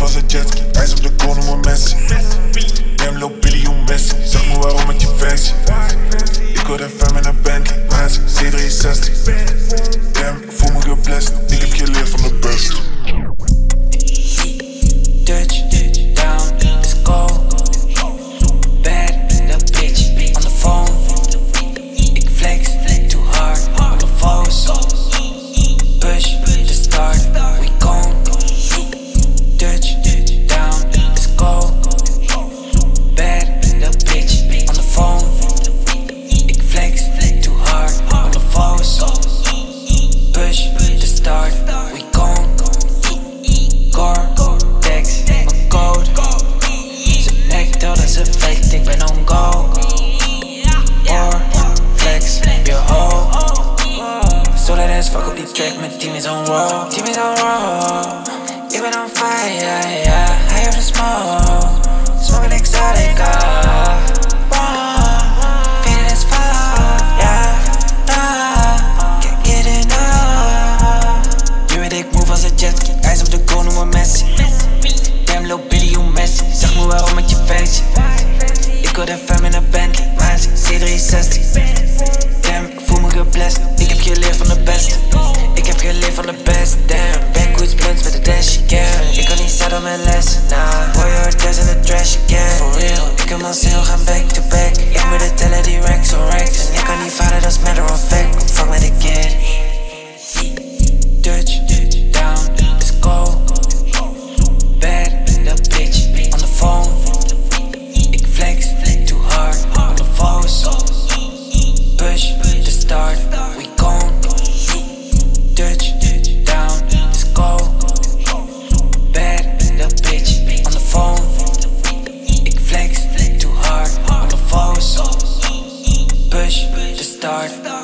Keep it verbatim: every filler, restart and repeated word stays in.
als een jetski. Ijs op de kool, noem me Messi. Damn, lil' Billy, you Messi. Zeg me waarom met je fancy. Ik word F M in een Bentley, Nancy, C drieënzestig. Damn, ik voel me geblest. Ik heb geleerd van de best. Dutch, down, let's go. Bad, that bitch, on the phone. Ik flex, too hard, on the foes. Push, the start, we gone. Dutch, down, let's go. Bad, that bitch, on the phone. Ik flex, too hard, on the foes. Push, the start, we gone. Core, Dex, mijn code. Ze nek dat ze fake, ik ben on go. Or, flex, je hoe. So that ass fuck op die track, mijn team is on roll. Team is on roll. Ik ben on fire, yeah, yeah. High of the smoke. Smoking exotica. Feeling as fuck, yeah. Can't get enough. Je weet ik move als een jetski. Ijs op de kool, noem me Messi. Damn, lil' Billy, you Messi. Zeg me waarom met je fancy. Ik word F M in een Bentley, Nancy, C drieënzestig. Damn, ik voel me geblest. Ik heb geleerd van de beste. Ik heb geleerd van de best. Damn, backwoods blunts met de dash again. Ik kan niet zetten mijn lessen, nah. Boy, you're dash in the trash again. For real, ik heb mijn zin gaan back to back. Ik moet het tellen die racks on racks. En ik kan niet vader, dat is matter of fact. Kom fuck met de kid. Dutch, down, let's go. Bad, that bitch, on the phone. Ik flex, too hard, on the foes. Push, the start, we gone. Dutch, down, let's go. Bad, that bitch, on the phone. Ik flex, too hard, on the foes. Push, the start.